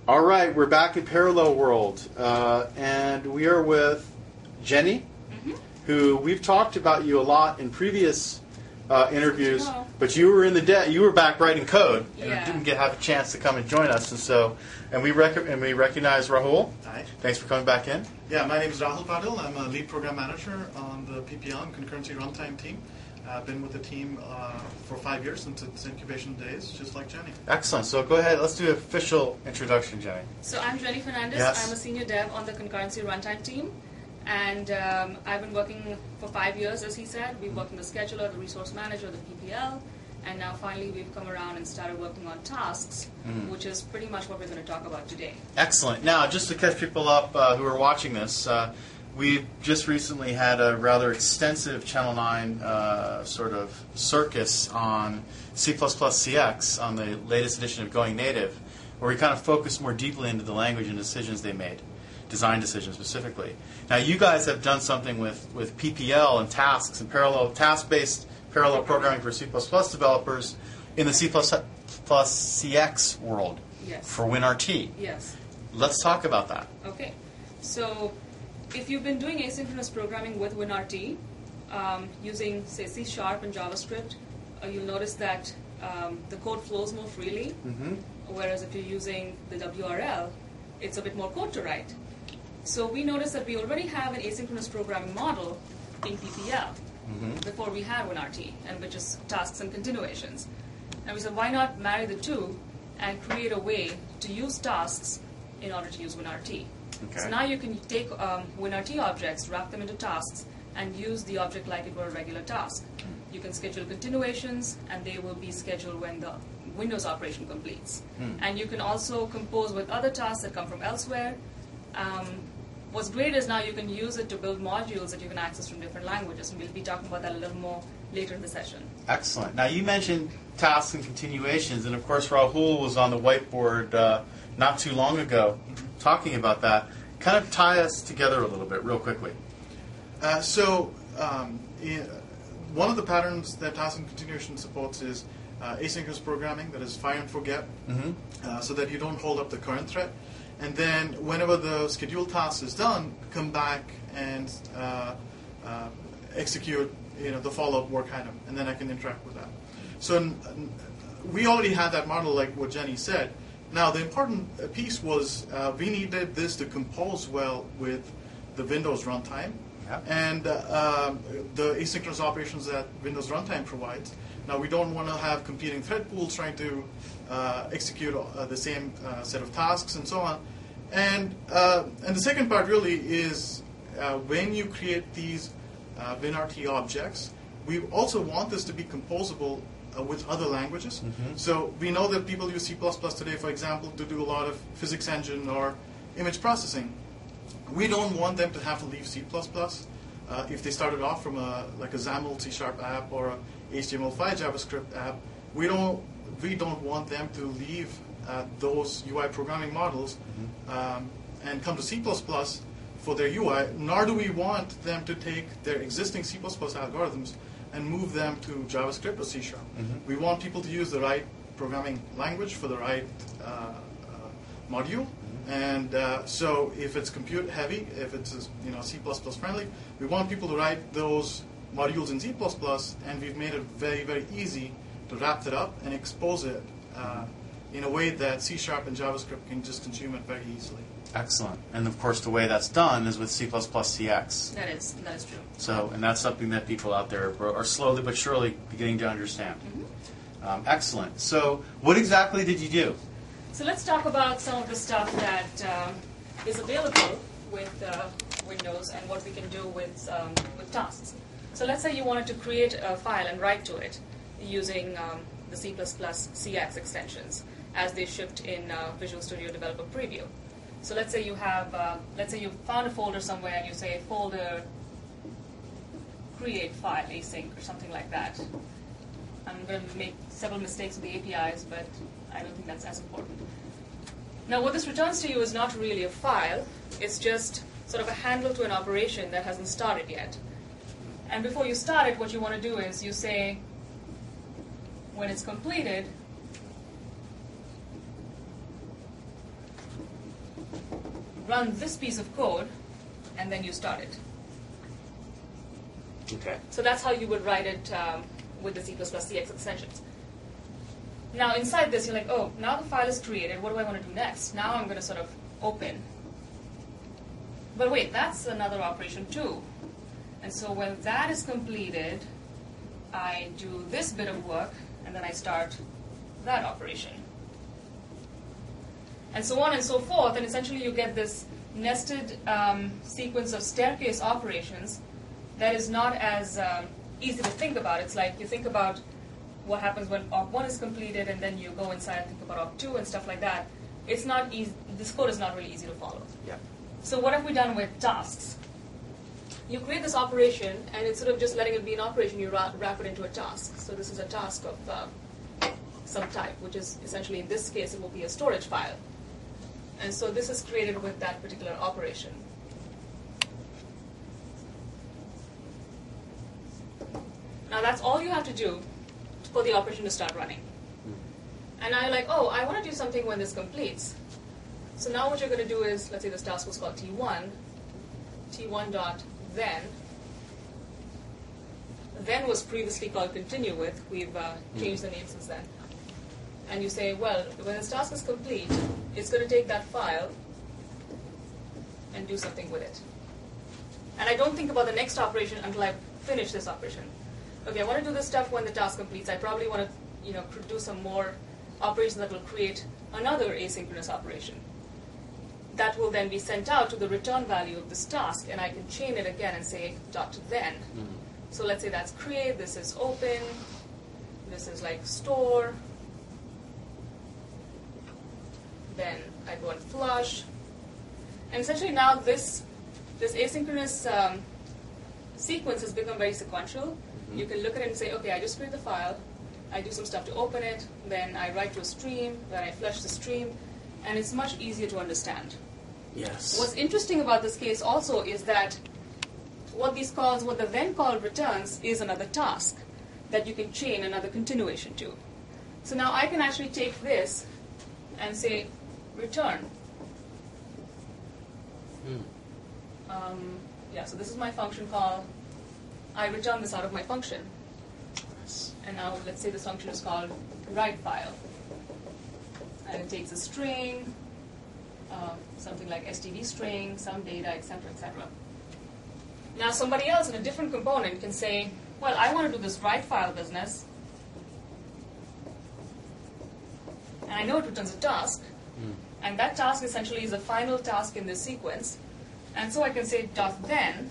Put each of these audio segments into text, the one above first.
All right, we're back in Parallel World, and we are with Jenny, who we've talked about you a lot in previous interviews, but you were in you were back writing code and didn't have a chance to come and join us, and we recognize Rahul. Hi. Thanks for coming back in. Yeah, my name is Rahul Patil. I'm a lead program manager on the PPL and concurrency runtime team. I've been with the team for 5 years since its incubation days, just like Jenny. Excellent. So go ahead. Let's do an official introduction, Jenny. So I'm Jenny Fernandez. Yes. I'm a senior dev on the concurrency runtime team. And I've been working for 5 years, as he said. We've worked on the scheduler, the resource manager, the PPL. And now finally we've come around and started working on tasks, which is pretty much what we're going to talk about today. Excellent. Now, just to catch people up who are watching this, we've just recently had a rather extensive Channel 9 sort of circus on C++ CX on the latest edition of Going Native, where we kind of focused more deeply into the language and decisions they made, design decisions specifically. Now, you guys have done something with PPL and tasks and task-based parallel programming for C++ developers in the C++ CX world for WinRT. Yes. Let's talk about that. Okay. So if you've been doing asynchronous programming with WinRT, using, say, C# and JavaScript, you'll notice that the code flows more freely, whereas if you're using the WRL, it's a bit more code to write. So we noticed that we already have an asynchronous programming model in PPL before we had WinRT, and which is tasks and continuations. And we said, why not marry the two and create a way to use tasks in order to use WinRT? Okay. So now you can take WinRT objects, wrap them into tasks, and use the object like it were a regular task. You can schedule continuations, and they will be scheduled when the Windows operation completes. And you can also compose with other tasks that come from elsewhere. What's great is now you can use it to build modules that you can access from different languages, and we'll be talking about that a little more later in the session. Excellent. Now, you mentioned tasks and continuations, and of course Rahul was on the whiteboard not too long ago talking about that. Kind of tie us together a little bit real quickly. One of the patterns that task and continuation supports is asynchronous programming, that is fire and forget, so that you don't hold up the current thread. And then whenever the scheduled task is done, come back and execute the follow-up work item, and then I can interact with that. So we already had that model, like what Jenny said. Now, the important piece was we needed this to compose well with the Windows runtime and the asynchronous operations that Windows runtime provides. Now, we don't want to have competing thread pools trying to execute the same set of tasks and so on. And the second part really is when you create these WinRT objects, we also want this to be composable with other languages. So we know that people use C++ today, for example, to do a lot of physics engine or image processing. We don't want them to have to leave C++ if they started off from like a XAML C# app or a HTML5 JavaScript app. We don't want them to leave those UI programming models and come to C++ for their UI, nor do we want them to take their existing C++ algorithms and move them to JavaScript or C#. We want people to use the right programming language for the right module. And so if it's compute heavy, if it's C++ friendly, we want people to write those modules in C++, and we've made it very, very easy to wrap that up and expose it in a way that C# and JavaScript can just consume it very easily. Excellent. And of course, the way that's done is with C++ CX. That is true. So, and that's something that people out there are slowly but surely beginning to understand. Excellent. So, what exactly did you do? So let's talk about some of the stuff that is available with Windows and what we can do with tasks. So let's say you wanted to create a file and write to it using the C++ CX extensions as they shipped in Visual Studio Developer Preview. So let's say you have, let's say you found a folder somewhere and you say folder create file async or something like that. I'm going to make several mistakes with the APIs, but I don't think that's as important. Now, what this returns to you is not really a file. It's just sort of a handle to an operation that hasn't started yet. And before you start it, what you want to do is you say, when it's completed, run this piece of code, and then you start it. Okay. So that's how you would write it with the C++ CX extensions. Now inside this, you're like, oh, now the file is created. What do I want to do next? Now I'm going to sort of open. But wait, that's another operation too. And so when that is completed, I do this bit of work, and then I start that operation. And so on and so forth, and essentially you get this nested sequence of staircase operations that is not as easy to think about. It's like you think about what happens when op1 is completed, and then you go inside and think about op2 and stuff like that. It's not easy. This code is not really easy to follow. Yeah. So what have we done with tasks? You create this operation, and instead of just letting it be an operation, you wrap it into a task. So this is a task of some type, which is essentially, in this case, it will be a storage file. And so this is created with that particular operation. Now that's all you have to do for the operation to start running. And I'm like, oh, I want to do something when this completes. So now what you're going to do is, let's say this task was called T1, T1.then. Then was previously called continue with. We've changed the name since then. And you say, well, when this task is complete, it's going to take that file and do something with it. And I don't think about the next operation until I finish this operation. Okay, I want to do this stuff when the task completes. I probably want to, do some more operations that will create another asynchronous operation. That will then be sent out to the return value of this task, and I can chain it again and say .then. Mm-hmm. So let's say that's create, this is open, this is like store, then I go and flush. And essentially now this asynchronous sequence has become very sequential. Mm-hmm. You can look at it and say, okay, I just create the file, I do some stuff to open it, then I write to a stream, then I flush the stream, and it's much easier to understand. Yes. What's interesting about this case also is that what the then call returns is another task that you can chain another continuation to. So now I can actually take this and say return. So this is my function call. I return this out of my function. And now let's say this function is called write file. And it takes a string, something like std string, some data, etc., etc. Now somebody else in a different component can say, well, I want to do this write file business, and I know it returns a task, and that task essentially is a final task in this sequence, and so I can say .then,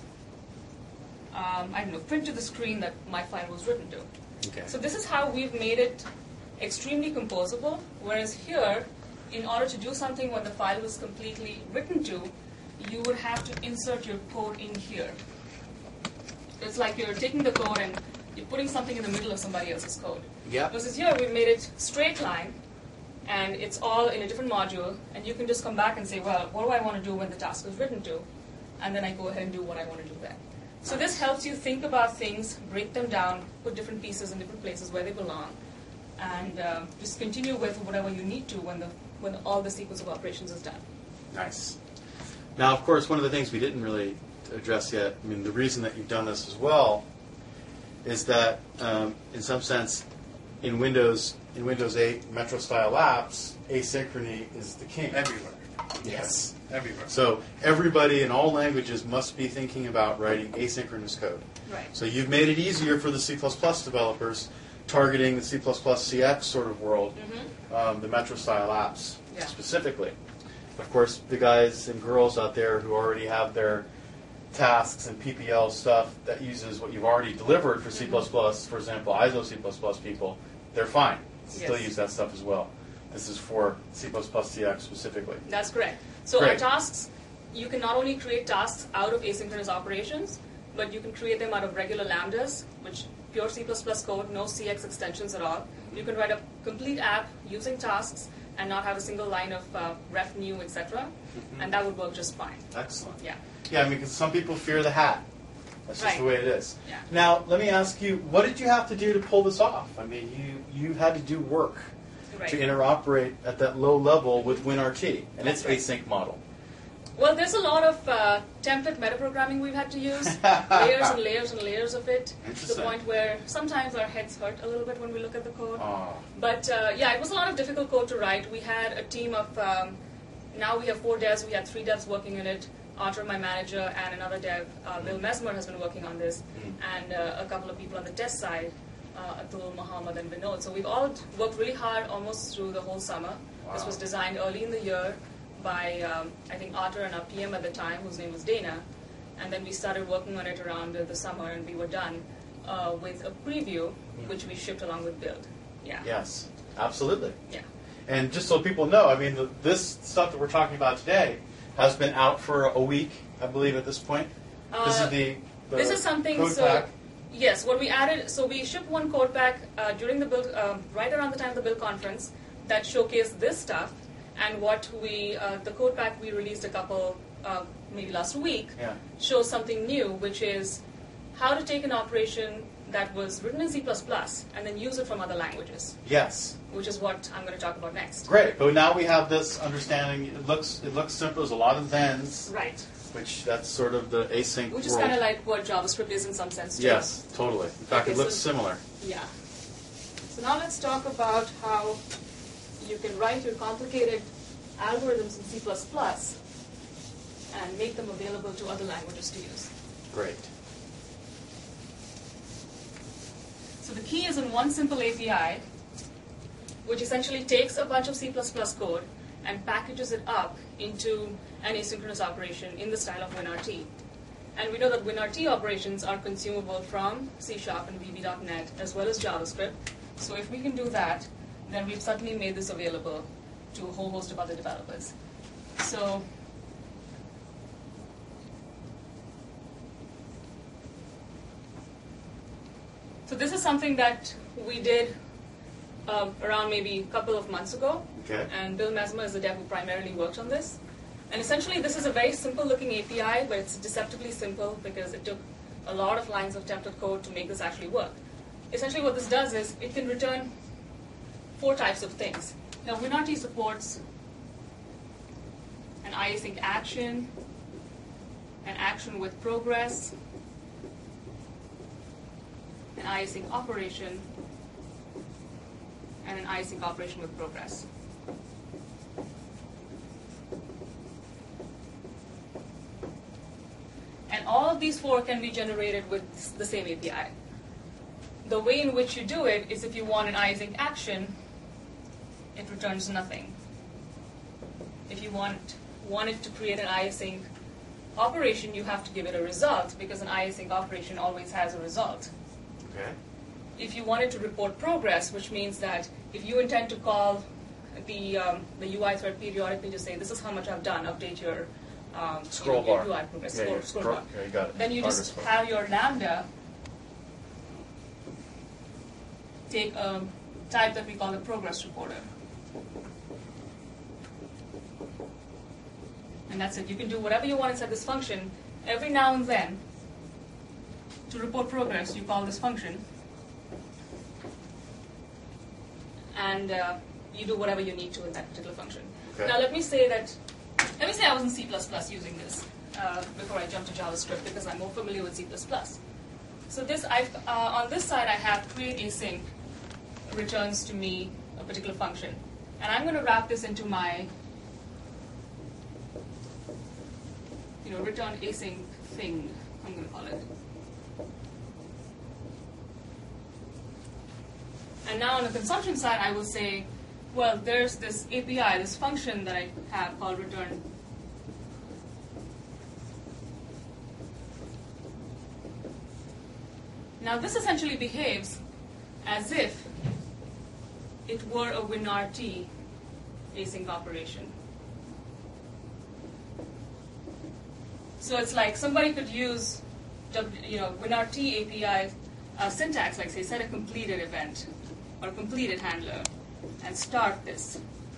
print to the screen that my file was written to. Okay. So this is how we've made it extremely composable, whereas here, in order to do something when the file was completely written to, you would have to insert your code in here. It's like you're taking the code and you're putting something in the middle of somebody else's code. Yeah. Versus here, we've made it straight line, and it's all in a different module, and you can just come back and say, well, what do I want to do when the task is written to? And then I go ahead and do what I want to do then. So this helps you think about things, break them down, put different pieces in different places where they belong, and just continue with whatever you need to when all the sequence of operations is done. Nice. Now, of course, one of the things we didn't really address yet, the reason that you've done this as well is that, in some sense, in Windows 8 Metro-style apps, asynchrony is the king. Everywhere. Yes. Everywhere. So everybody in all languages must be thinking about writing asynchronous code. Right. So you've made it easier for the C++ developers targeting the C++ CX sort of world, the Metro-style apps specifically. Of course, the guys and girls out there who already have their tasks and PPL stuff that uses what you've already delivered for C++, for example, ISO C++ people, they're fine. Still use that stuff as well. This is for C++ CX specifically. That's correct. So Great. our tasks, you can not only create tasks out of asynchronous operations, but you can create them out of regular lambdas, which pure C++ code, no CX extensions at all. You can write a complete app using tasks and not have a single line of ref new, etc. And that would work just fine. Excellent. Yeah. Yeah, because some people fear the hat. That's just the way it is. Yeah. Now, let me ask you, what did you have to do to pull this off? You had to do work to interoperate at that low level with WinRT and its async model. Well, there's a lot of template metaprogramming we've had to use, layers and layers and layers of it, to the Interesting. point where sometimes our heads hurt a little bit when we look at the code. Oh. But yeah, it was a lot of difficult code to write. We had a team of, now we have 4 devs, we had 3 devs working in it. Arthur, my manager, and another dev, Bill Mesmer, has been working on this, and a couple of people on the test side, Atul, Mohammed, and Vinod. So we've all worked really hard almost through the whole summer. Wow. This was designed early in the year by, I think, Arthur and our PM at the time, whose name was Dana. And then we started working on it around the summer, and we were done with a preview, which we shipped along with Build. Yeah. Yes, absolutely. Yeah. And just so people know, I mean, this stuff that we're talking about today has been out for a week, I believe, at this point. This is the This is something, code so, pack. yes, what we added, so we shipped one code pack during the Build, right around the time of the Build conference, that showcased this stuff, and what we, the code pack we released a couple, maybe last week, Yeah. shows something new, which is how to take an operation that was written in C++ and then use it from other languages, Yes. which is what I'm going to talk about next. Great. But now we have this understanding. It looks simple. There's a lot of thens, Right. which that's sort of the async Which is world. kind of like what JavaScript is in some sense, too. Yes, totally. In fact, Okay, it looks so- similar. Yeah. So now let's talk about how you can write your complicated algorithms in C++ and make them available to other languages to use. Great. So the key is in one simple API, which essentially takes a bunch of C++ code and packages it up into an asynchronous operation in the style of WinRT. And we know that WinRT operations are consumable from C# and VB.NET as well as JavaScript. So if we can do that, then we've suddenly made this available to a whole host of other developers. So this is something that we did around maybe a couple of months ago. Okay. And Bill Mesmer is the dev who primarily worked on this. And essentially, this is a very simple-looking API, but it's deceptively simple because it took a lot of lines of template code to make this actually work. Essentially, what this does is it can return 4 types of things. Now, WinRT supports an async action, an action with progress, an async operation, and an async operation with progress. And all of these 4 can be generated with the same API. The way in which you do it is if you want an async action, it returns nothing. If you want it to create an async operation, you have to give it a result, because an async operation always has a result. Okay. If you wanted to report progress, which means that if you intend to call the UI thread periodically to say, this is how much I've done, update your Scroll your bar. UI progress, Yeah, scroll bar. Yeah, you got it. Then you Progress just bar. have your Lambda take a type that we call a progress reporter. And that's it. You can do whatever you want inside this function. Every now and then, to report progress, you call this function. And you do whatever you need to in that particular function. Okay. Now let me say I was in C++ using this before I jumped to JavaScript, because I'm more familiar with C++. So this, on this side, I have create async returns to me a particular function. And I'm going to wrap this into my return async thing, I'm going to call it. And now on the consumption side, I will say, well, there's this API, this function that I have called return. Now this essentially behaves as if it were a WinRT async operation. So it's like somebody could use WinRT API syntax, like say set a completed event or a completed handler and start this.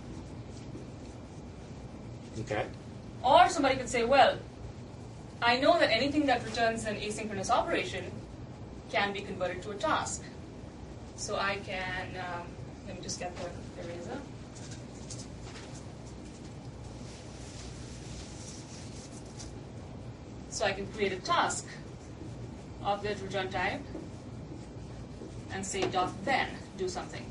Okay. Or somebody could say, well, I know that anything that returns an asynchronous operation can be converted to a task. So I can, let me just get the eraser. So I can create a task of that return type and say .then do something.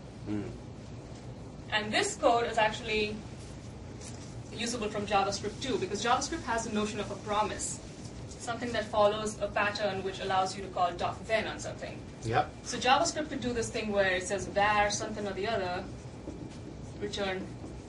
And this code is actually usable from JavaScript too, because JavaScript has the notion of a promise, something that follows a pattern which allows you to call .then on something. Yep. So JavaScript could do this thing where it says var something or the other, return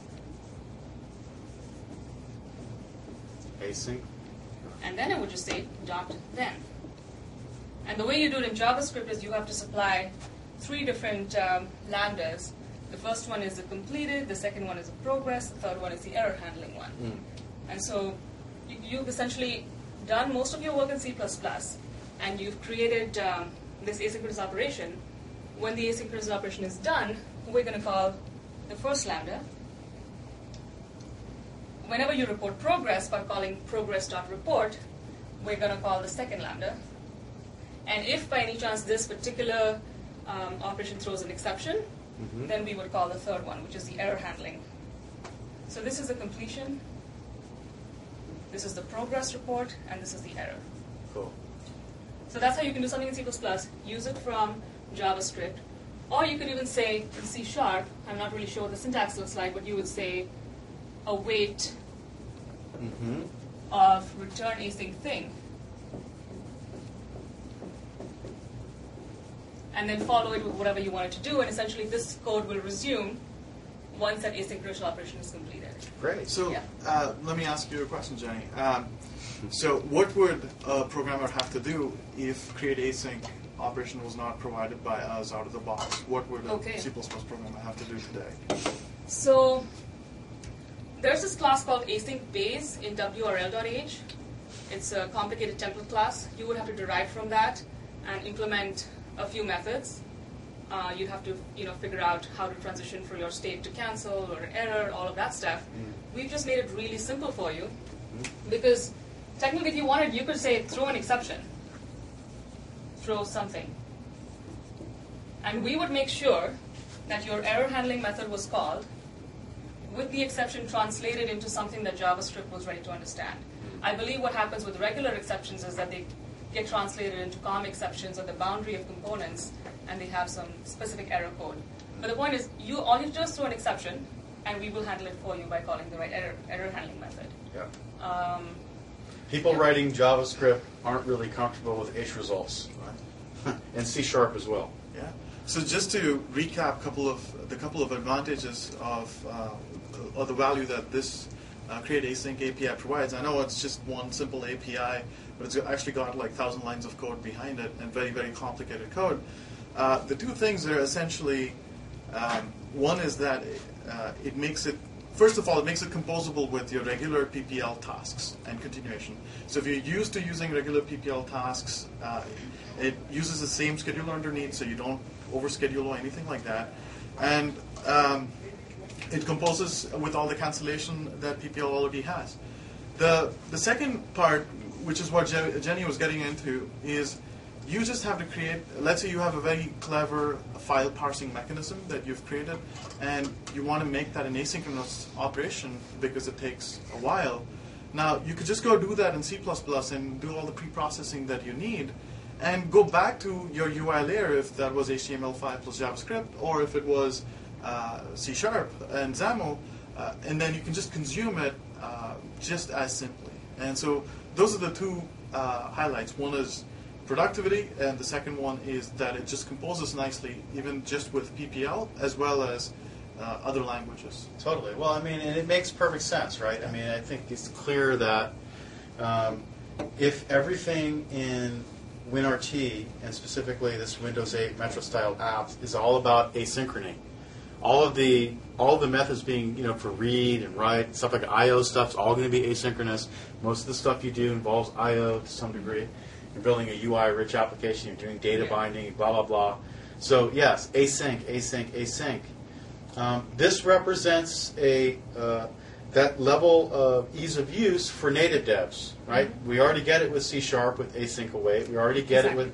Async. and then it would just say .then. And the way you do it in JavaScript is you have to supply 3 different lambdas. The first one is the completed, the second one is the progress, the third one is the error handling one. And so you've essentially done most of your work in C++, and you've created this asynchronous operation. When the asynchronous operation is done, we're going to call the first lambda. Whenever you report progress by calling progress.report, we're going to call the second lambda. And if by any chance this particular operation throws an exception, then we would call the third one, which is the error handling. So this is the completion, this is the progress report, and this is the error. Cool. So that's how you can do something in C++. Use it from JavaScript. Or you could even say in C#, I'm not really sure what the syntax looks like, but you would say await of return async thing. And then follow it with whatever you want it to do, and essentially this code will resume once that asynchronous operation is completed. Great. So Yeah. let me ask you a question, Jenny. So what would a programmer have to do if create async operation was not provided by us out of the box? What would a C++ programmer have to do today? So there's this class called async base in WRL.h. It's a complicated template class. You would have to derive from that and implement a few methods. You'd have to figure out how to transition from your state to cancel or error, all of that stuff. We've just made it really simple for you because technically if you wanted, you could say throw an exception, throw something. And we would make sure that your error handling method was called with the exception translated into something that JavaScript was ready to understand. I believe what happens with regular exceptions is that they get translated into COM exceptions or the boundary of components, and they have some specific error code. But the point is, all you have to do is throw an exception, and we will handle it for you by calling the right error handling method. Yeah. People writing JavaScript aren't really comfortable with H results, and C# as well. Yeah. So just to recap, the couple of advantages of or the value that this Create Async API provides. I know it's just one simple API, but it's actually got like 1,000 lines of code behind it and very, very complicated code. The two things are essentially, one is that it makes it, first of all, it makes it composable with your regular PPL tasks and continuation. So if you're used to using regular PPL tasks, it uses the same scheduler underneath, so you don't overschedule or anything like that. And it composes with all the cancellation that PPL already has. The second part, which is what Jenny was getting into, is you just have to create, let's say you have a very clever file parsing mechanism that you've created, and you want to make that an asynchronous operation because it takes a while. Now, you could just go do that in C++ and do all the pre-processing that you need, and go back to your UI layer if that was HTML5 plus JavaScript, or if it was C# and XAML, and then you can just consume it just as simply. And so those are the two highlights. One is productivity, and the second one is that it just composes nicely, even just with PPL, as well as other languages. Totally. Well, I mean, and it makes perfect sense, right? I mean, I think it's clear that if everything in WinRT, and specifically this Windows 8 Metro-style apps, is all about asynchrony, all of the methods being, for read and write, stuff like I/O stuff is all going to be asynchronous. Most of the stuff you do involves I/O to some degree. You're building a UI-rich application. You're doing data binding, blah, blah, blah. So, yes, async, async, async. This represents that level of ease of use for native devs, right? Mm-hmm. We already get it with C# with async await. We already get it with,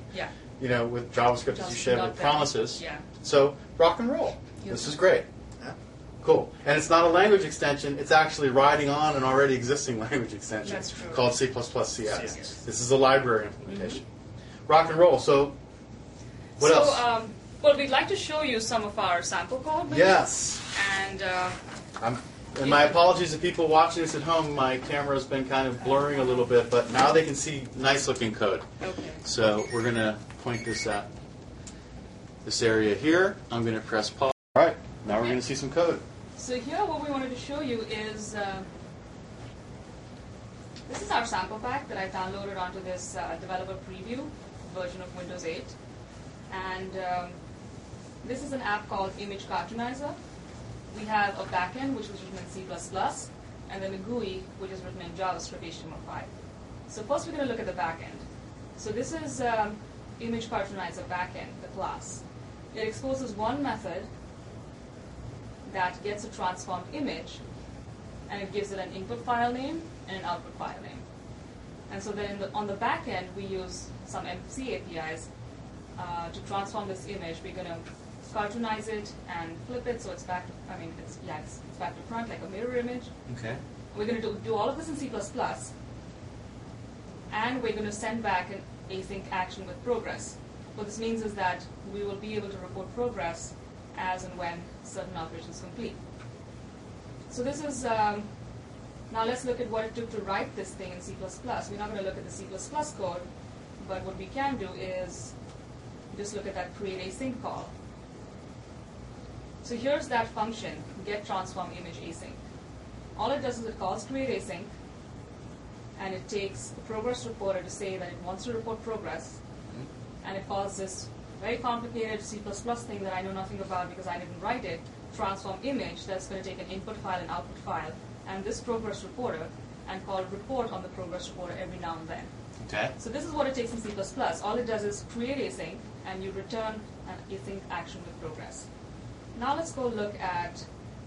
with JavaScript, as you said, with promises. Yeah. So, rock and roll. This is great. Yeah. Cool. And it's not a language extension. It's actually riding on an already existing language extension That's true. called C++ CS. CS. This is a library implementation. Rock and roll. So, what else? Well, we'd like to show you some of our sample code. maybe. Yes. And And my apologies to people watching this at home. My camera's been kind of blurring a little bit, but now they can see nice-looking code. okay. So we're going to point this at this area here. I'm going to press pause. All right. Now we're going to see some code. So here, what we wanted to show you is this is our sample pack that I downloaded onto this developer preview version of Windows 8, and this is an app called Image Cartoonizer. We have a backend which was written in C++, and then a GUI which is written in JavaScript HTML5. So first we're going to look at the backend. So this is Image Cartoonizer backend, the class. It exposes one method that gets a transformed image, and it gives it an input file name and an output file name. And so then on the back end, we use some MFC APIs to transform this image. We're going to cartoonize it and flip it so it's back to, it's back to front like a mirror image. Okay. We're going to do all of this in C++, and we're going to send back an async action with progress. What this means is that we will be able to report progress as and when certain operations complete. So this is, now let's look at what it took to write this thing in C++. We're not going to look at the C++ code, but what we can do is just look at that create async call. So here's that function, get transform image async. All it does is it calls create async, and it takes the progress reporter to say that it wants to report progress, and it calls this very complicated C++ thing that I know nothing about because I didn't write it, transform image that's going to take an input file and output file, and this progress reporter, and call report on the progress reporter every now and then. Okay. So this is what it takes in C++. All it does is create async, and you return an async action with progress. Now let's go look at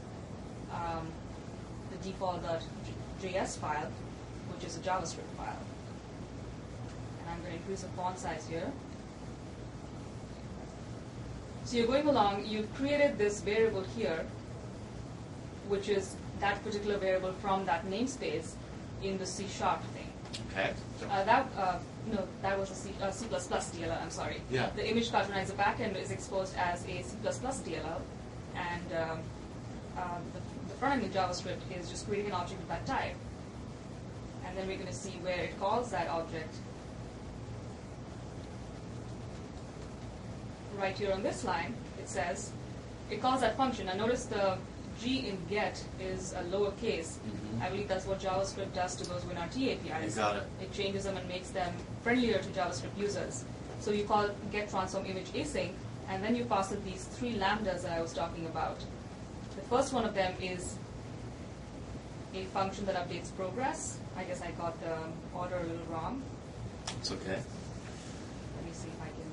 the default.js file, which is a JavaScript file. And I'm going to increase the font size here. So you're going along, you've created this variable here, which is that particular variable from that namespace in the C# thing. Okay. That was a C++ DLL, I'm sorry. Yeah. The image cartoonizer backend is exposed as a C++ DLL, and the front end in JavaScript is just creating an object of that type. And then we're going to see where it calls that object. Right here on this line, it says, it calls that function. Now notice the G in get is a lowercase. I believe that's what JavaScript does to those WinRT APIs. You got it. It changes them and makes them friendlier to JavaScript users. So you call get transform image async, and then you pass it these three lambdas that I was talking about. The first one of them is a function that updates progress. I guess I got the order a little wrong. It's okay. Let me see if I can.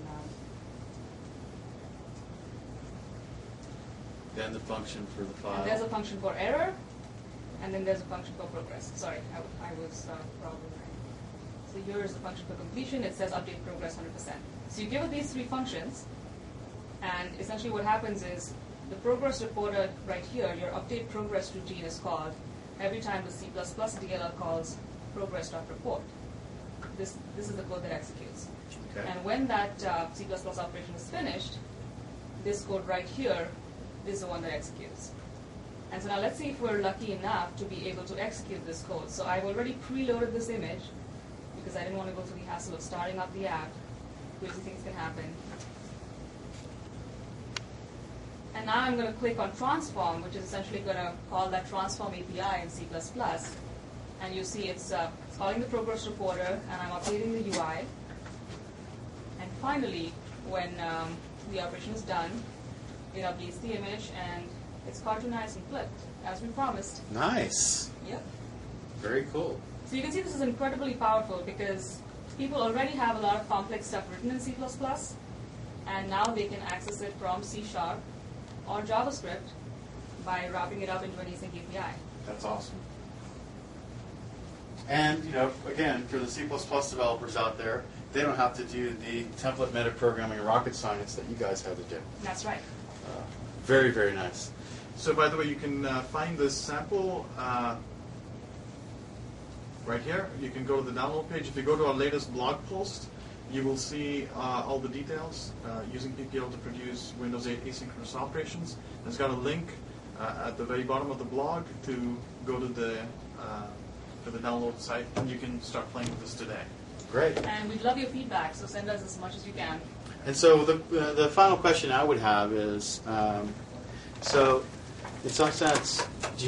Then the function for the file. And there's a function for error, and then there's a function for progress. Sorry, I was probably right. So here is the function for completion. It says update progress 100%. So you give it these three functions, and essentially what happens is the progress reporter right here, your update progress routine is called every time the C++ DLL calls progress.report. This is the code that executes. Okay. And when that C++ operation is finished, this code right here is the one that executes. And so now let's see if we're lucky enough to be able to execute this code. So I've already preloaded this image because I didn't want to go through the hassle of starting up the app. Crazy things can happen. And now I'm going to click on transform, which is essentially going to call that transform API in C++. And you see it's calling the progress reporter, and I'm updating the UI. And finally, when the operation is done, it updates the image, and it's cartoonized and flipped, as we promised. Nice. Yep. Very cool. So you can see this is incredibly powerful because people already have a lot of complex stuff written in C++, and now they can access it from C# or JavaScript by wrapping it up into an async API. That's awesome. And, again, for the C++ developers out there, they don't have to do the template metaprogramming rocket science that you guys had to do. That's right. Very, very nice. So by the way, you can find this sample right here. You can go to the download page. If you go to our latest blog post, you will see all the details using PPL to produce Windows 8 asynchronous operations. It's got a link at the very bottom of the blog to go to the download site, and you can start playing with this today. Great. And we'd love your feedback, so send us as much as you can. And so the final question I would have is, so in some sense,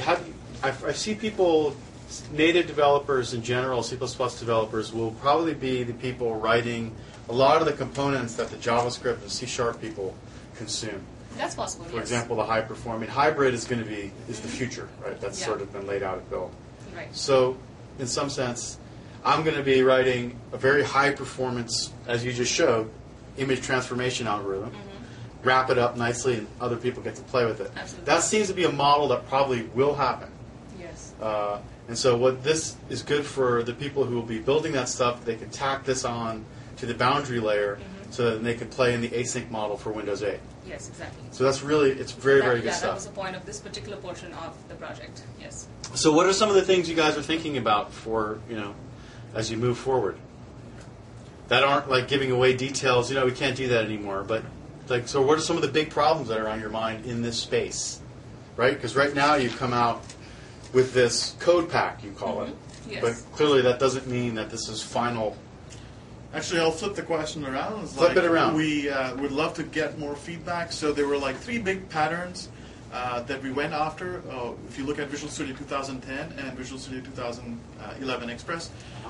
I see people, native developers in general, C++ developers will probably be the people writing a lot of the components that the JavaScript and C# people consume. That's possible, For yes. example, the hybrid hybrid is going to be the future, right? That's Yeah. sort of been laid out at Go. Right. So, in some sense, I'm going to be writing a very high performance, as you just showed, image transformation algorithm, wrap it up nicely, and other people get to play with it. Absolutely. That seems to be a model that probably will happen. Yes. And so what this is good for the people who will be building that stuff, they can tack this on to the boundary layer so that they can play in the async model for Windows 8. Yes, exactly. So that's really, it's very, very good That stuff. was the point of this particular portion of the project, yes. So what are some of the things you guys are thinking about for, as you move forward? That aren't like giving away details, we can't do that anymore, but so what are some of the big problems that are on your mind in this space? Right? Because right now you've come out with this code pack, you call it. Yes. But clearly that doesn't mean that this is final. Actually, I'll flip the question around. It's Flip it around. We would love to get more feedback. So there were like 3 big patterns that we went after. If you look at Visual Studio 2010 and Visual Studio 2011 Express,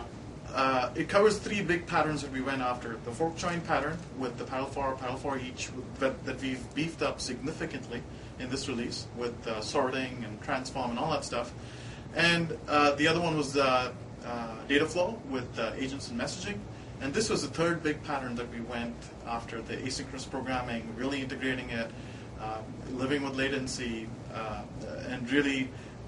it covers 3 big patterns that we went after. The fork join pattern with the paddle for each that we've beefed up significantly in this release with sorting and transform and all that stuff. And the other one was data flow with agents and messaging. And this was the 3rd big pattern that we went after, the asynchronous programming, really integrating it, living with latency, and really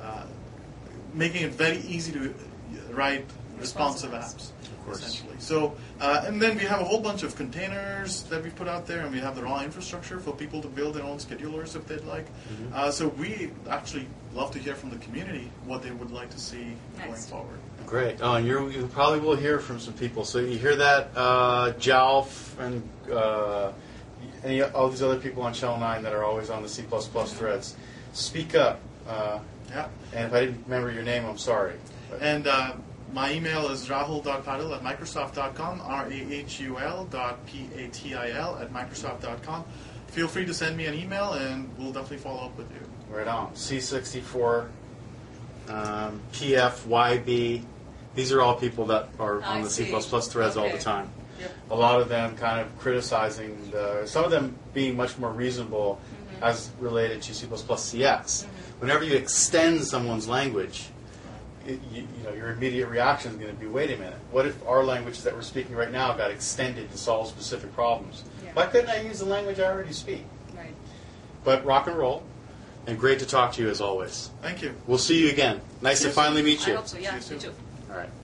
making it very easy to write responsive apps, essentially. So, and then we have a whole bunch of containers that we've put out there, and we have the raw infrastructure for people to build their own schedulers if they'd like. So we actually love to hear from the community what they would like to see going forward. Great. Oh, and you probably will hear from some people. So you hear that, Jalf and all these other people on Channel 9 that are always on the C++ threads. Speak up. Yeah. And if I didn't remember your name, I'm sorry. And my email is rahul.patil@microsoft.com, rahul.patil@microsoft.com. Feel free to send me an email, and we'll definitely follow up with you. Right on. C64, PFYB. These are all people that are on the C++ threads all the time. Yep. A lot of them kind of criticizing, some of them being much more reasonable as related to C++ CX. Whenever you extend someone's language, your immediate reaction is going to be, wait a minute, what if our language that we're speaking right now got extended to solve specific problems? Yeah. Why couldn't I use the language I already speak? Right. But rock and roll, and great to talk to you as always. Thank you. We'll see you again. Nice to finally meet Cheers. you. I hope so, yeah, See you me soon. too. All right.